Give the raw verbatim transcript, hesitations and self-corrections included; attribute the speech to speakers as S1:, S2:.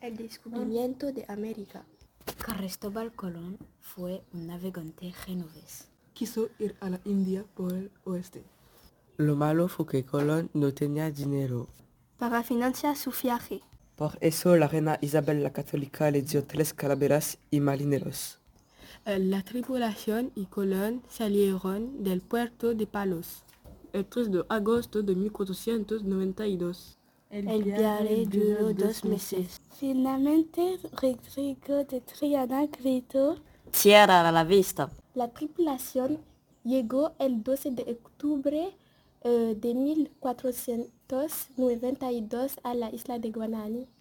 S1: El descubrimiento de América.
S2: Cristóbal Colón fue un navegante genovés.
S3: Quiso ir a la India por el oeste.
S4: Lo malo fue que Colón no tenía dinero
S1: para financiar su viaje.
S4: Por eso la reina Isabel la Católica le dio tres calaveras y marineros.
S3: La tripulación y Colón salieron del puerto de Palos el tres de agosto de mil cuatrocientos noventa y dos.
S1: El, el viaje duró dos meses.
S5: Finalmente, Rodrigo de Triana gritó:
S2: ¡Tierra a la vista!
S1: La tripulación llegó el doce de octubre uh, de mil cuatrocientos noventa y dos a la isla de Guanani.